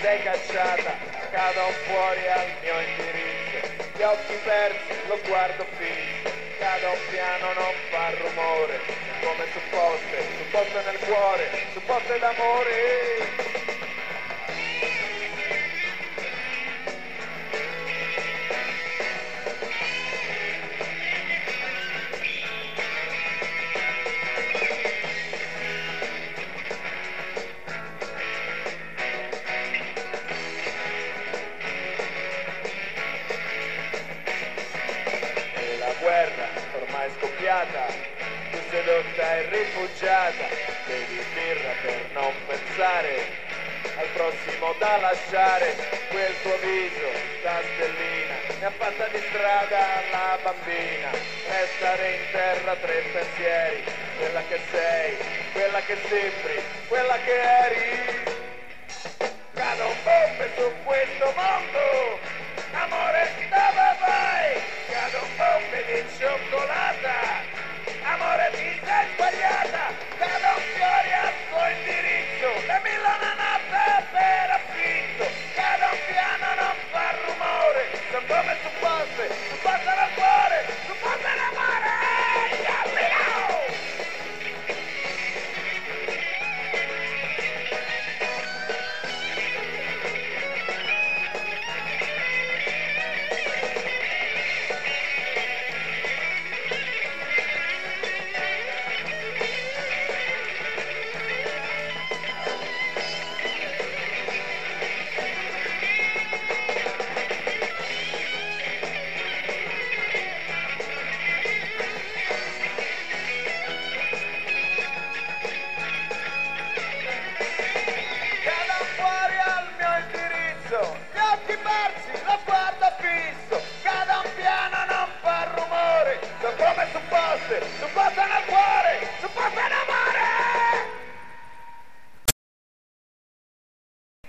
sei cacciata, cado fuori al mio indirizzo, gli occhi persi, lo guardo fisso, cado piano, non fa rumore, come supposte nel cuore, supposte d'amore. Guerra ormai scoppiata, tu sedotta e rifugiata, bevi birra per non pensare al prossimo da lasciare, quel tuo viso da stellina mi ha fatta di strada la bambina, restare in terra tre pensieri, quella che sei, quella che sembri, quella che eri.